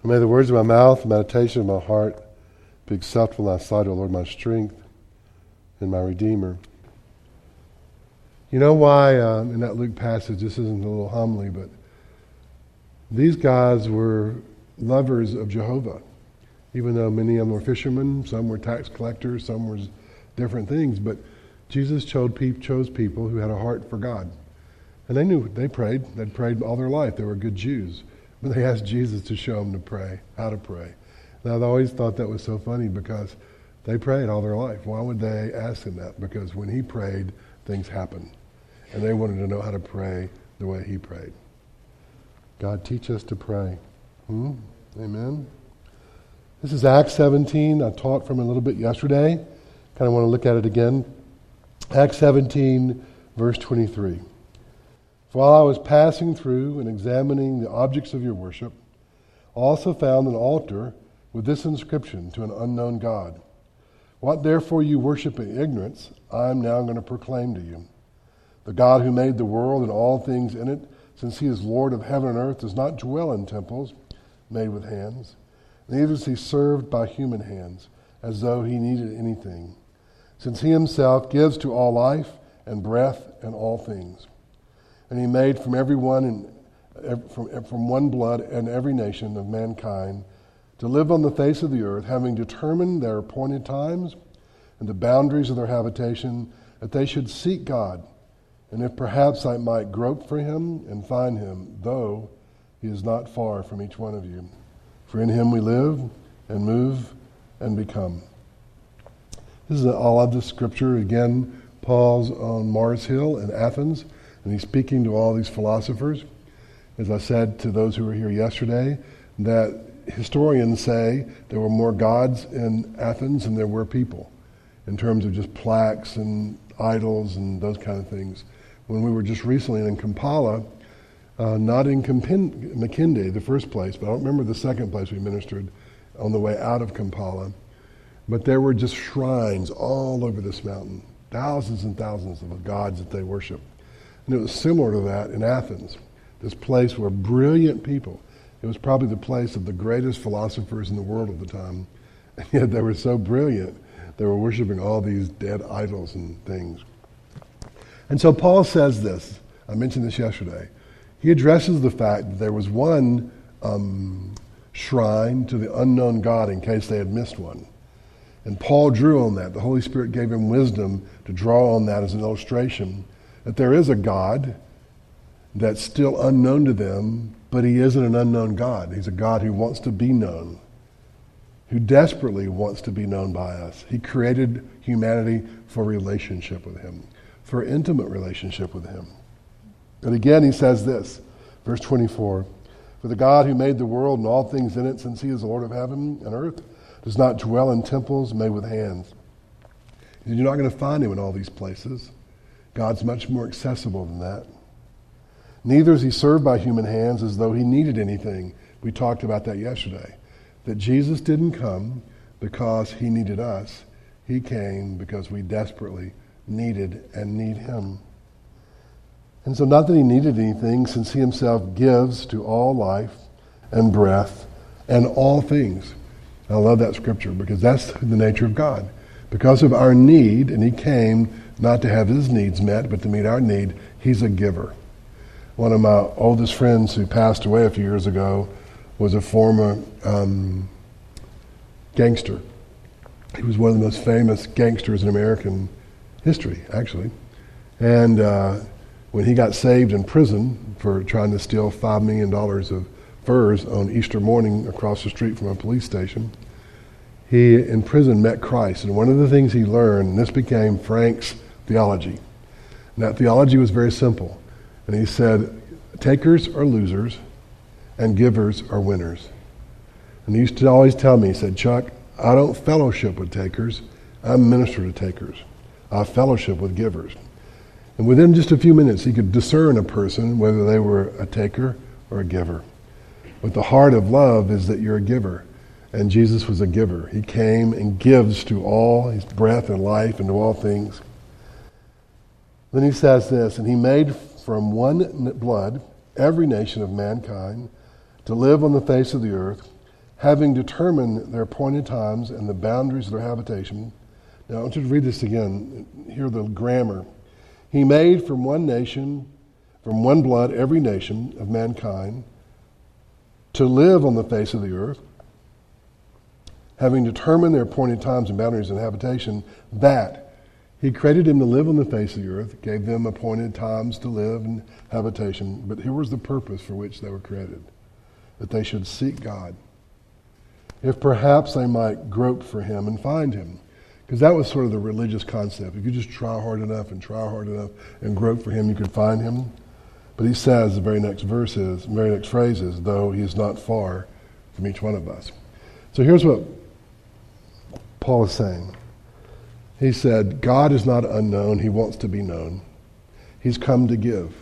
And may the words of my mouth, the meditation of my heart be acceptable in thy sight, O Lord, my strength and my Redeemer. You know why in that Luke passage, this isn't a little homily, but these guys were lovers of Jehovah. Even though many of them were fishermen, some were tax collectors, some were different things, but Jesus chose people who had a heart for God. And they prayed. They'd prayed all their life. They were good Jews. But they asked Jesus to show them to pray, how to pray. And I've always thought that was so funny because they prayed all their life. Why would they ask him that? Because when he prayed, things happened. And they wanted to know how to pray the way he prayed. God, teach us to pray. Amen. This is Acts 17. I taught from it a little bit yesterday. Kind of want to look at it again. Acts 17, verse 23. For while I was passing through and examining the objects of your worship, I also found an altar with this inscription to an unknown God. What therefore you worship in ignorance, I am now going to proclaim to you. The God who made the world and all things in it, since he is Lord of heaven and earth, does not dwell in temples made with hands, neither is he served by human hands, as though he needed anything, since he himself gives to all life and breath and all things. And he made from everyone from one blood and every nation of mankind to live on the face of the earth, having determined their appointed times and the boundaries of their habitation, that they should seek God, and if perhaps I might grope for him and find him, though he is not far from each one of you. For in him we live and move and become. This is all of the scripture. Again, Paul's on Mars Hill in Athens, and he's speaking to all these philosophers. As I said to those who were here yesterday, that historians say there were more gods in Athens than there were people, in terms of just plaques and idols and those kind of things. When we were just recently in Kampala, not in Makinde, the first place, but I don't remember the second place we ministered on the way out of Kampala, but there were just shrines all over this mountain, thousands and thousands of gods that they worship. And it was similar to that in Athens, this place where brilliant people, it was probably the place of the greatest philosophers in the world at the time, and yet they were so brilliant, they were worshiping all these dead idols and things. And so Paul says this, I mentioned this yesterday, he addresses the fact that there was one shrine to the unknown God in case they had missed one. And Paul drew on that. The Holy Spirit gave him wisdom to draw on that as an illustration that there is a God that's still unknown to them, but he isn't an unknown God. He's a God who wants to be known, who desperately wants to be known by us. He created humanity for relationship with him, for intimate relationship with him. And again he says this, verse 24, for the God who made the world and all things in it, since he is the Lord of heaven and earth, does not dwell in temples made with hands. You're not going to find him in all these places. God's much more accessible than that. Neither is he served by human hands as though he needed anything. We talked about that yesterday. That Jesus didn't come because he needed us. He came because we desperately needed and need him. And so not that he needed anything, since he himself gives to all life and breath and all things. I love that scripture because that's the nature of God. Because of our need, and he came not to have his needs met, but to meet our need, he's a giver. One of my oldest friends who passed away a few years ago was a former gangster. He was one of the most famous gangsters in American history, actually. And when he got saved in prison for trying to steal $5 million of furs on Easter morning across the street from a police station, he in prison met Christ. And one of the things he learned, and this became Frank's theology, and that theology was very simple. And he said, takers are losers and givers are winners. And he used to always tell me, he said, Chuck, I don't fellowship with takers, I minister to takers. I fellowship with givers. And within just a few minutes, he could discern a person, whether they were a taker or a giver. But the heart of love is that you're a giver. And Jesus was a giver. He came and gives to all, his breath and life and to all things. Then he says this, and he made from one blood every nation of mankind to live on the face of the earth, having determined their appointed times and the boundaries of their habitation. Now I want you to read this again. Hear the grammar. He made from one nation, from one blood, every nation of mankind to live on the face of the earth, having determined their appointed times and boundaries and habitation, that he created them to live on the face of the earth, gave them appointed times to live and habitation. But here was the purpose for which they were created, that they should seek God, if perhaps they might grope for him and find him. Because that was sort of the religious concept. If you just try hard enough and grope for him, you could find him. But he says, the very next phrase is, though he is not far from each one of us. So here's what Paul is saying. He said, God is not unknown. He wants to be known. He's come to give,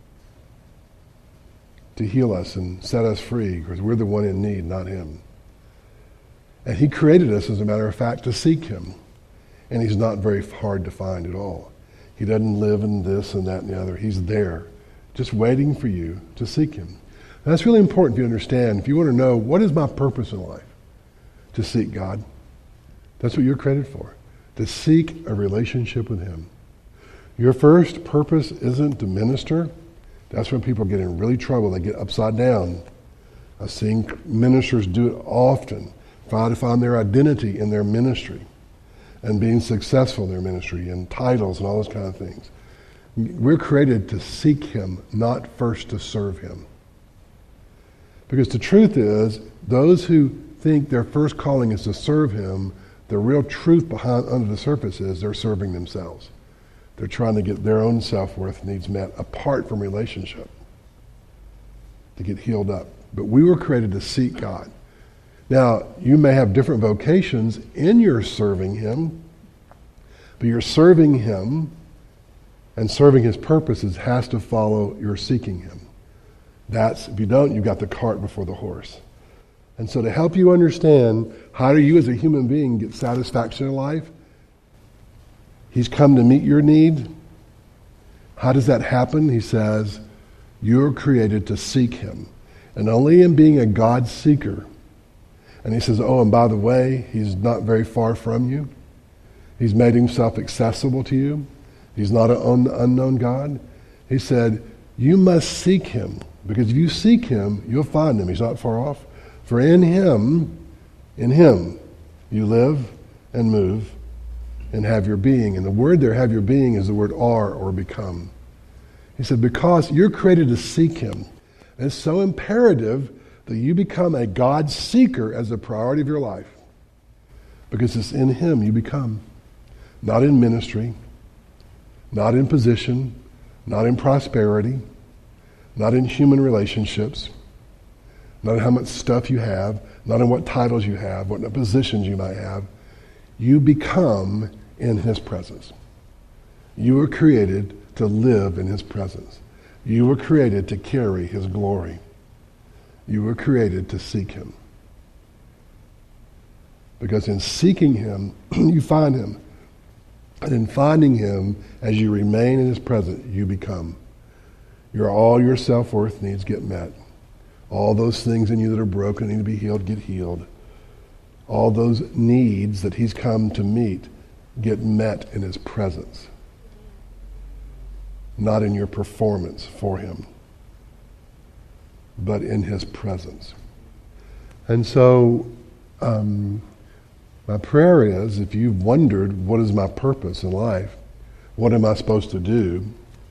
to heal us and set us free, because we're the one in need, not him. And he created us, as a matter of fact, to seek him. And he's not very hard to find at all. He doesn't live in this and that and the other. He's there, just waiting for you to seek him. And that's really important for you to understand. If you want to know, what is my purpose in life? To seek God. That's what you're created for. To seek a relationship with him. Your first purpose isn't to minister. That's when people get in really trouble. They get upside down. I've seen ministers do it often. Try to find their identity in their ministry and being successful in their ministry and titles and all those kind of things. We're created to seek him, not first to serve him. Because the truth is, those who think their first calling is to serve him, the real truth behind under the surface is they're serving themselves. They're trying to get their own self-worth needs met apart from relationship, to get healed up. But we were created to seek God. Now, you may have different vocations in your serving him, but your serving him and serving his purposes has to follow your seeking him. If you don't, you've got the cart before the horse. And so to help you understand, how do you as a human being get satisfaction in life? He's come to meet your need. How does that happen? He says, you're created to seek him. And only in being a God seeker. And he says, oh, and by the way, he's not very far from you. He's made himself accessible to you. He's not an unknown God. He said, you must seek him, because if you seek him, you'll find him. He's not far off. For in him, you live and move and have your being. And the word there, have your being, is the word are, or become. He said, because you're created to seek him. And it's so imperative that you become a God seeker as a priority of your life. Because it's in him you become. Not in ministry, not in position, not in prosperity, not in human relationships, not in how much stuff you have, not in what titles you have, what positions you might have. You become in his presence. You were created to live in his presence. You were created to carry his glory. You were created to seek him. Because in seeking him, you find him. And in finding him, as you remain in his presence, you become. All your self-worth needs get met. All those things in you that are broken, need to be healed, get healed. All those needs that he's come to meet get met in his presence. Not in your performance for him, but in his presence. And so, my prayer is, if you've wondered, what is my purpose in life? What am I supposed to do?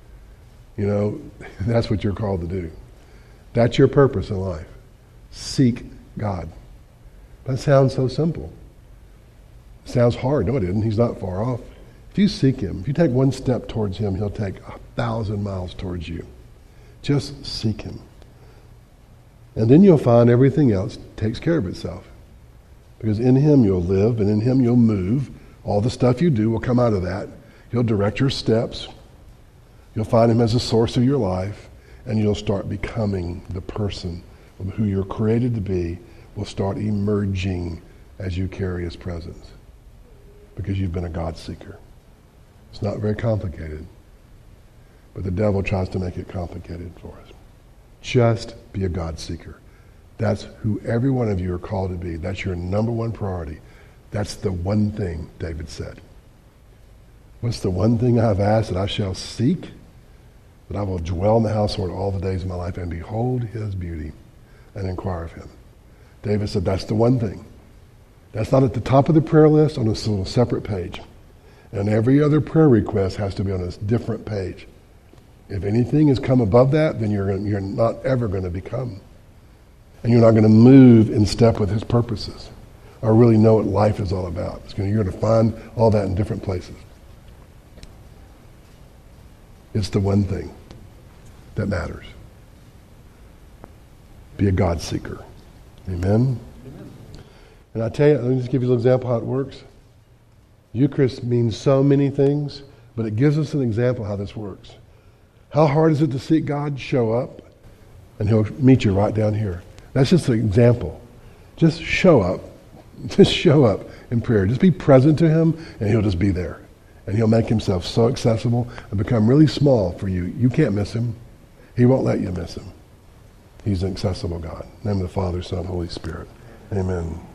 That's what you're called to do. That's your purpose in life. Seek God. That sounds so simple. It sounds hard. No, it isn't. He's not far off. If you seek him, if you take one step towards him, he'll take 1,000 miles towards you. Just seek him. And then you'll find everything else takes care of itself. Because in him you'll live, and in him you'll move. All the stuff you do will come out of that. He'll direct your steps. You'll find him as the source of your life, and you'll start becoming the person who you're created to be, will start emerging as you carry his presence. Because you've been a God seeker. It's not very complicated. But the devil tries to make it complicated for us. Just be a God seeker. That's who every one of you are called to be. That's your number one priority. That's the one thing, David said. What's the one thing I have asked that I shall seek? That I will dwell in the house of the Lord all the days of my life and behold his beauty and inquire of him. David said that's the one thing. That's not at the top of the prayer list on a little separate page. And every other prayer request has to be on a different page. If anything has come above that, then you're not ever going to become. And you're not going to move in step with his purposes or really know what life is all about. You're going to find all that in different places. It's the one thing that matters. Be a God seeker. Amen? And I tell you, let me just give you an example how it works. Eucharist means so many things, but it gives us an example how this works. How hard is it to seek God? Show up, and he'll meet you right down here. That's just an example. Just show up. Just show up in prayer. Just be present to him, and he'll just be there. And he'll make himself so accessible and become really small for you. You can't miss him. He won't let you miss him. He's an accessible God. In the name of the Father, Son, Holy Spirit. Amen.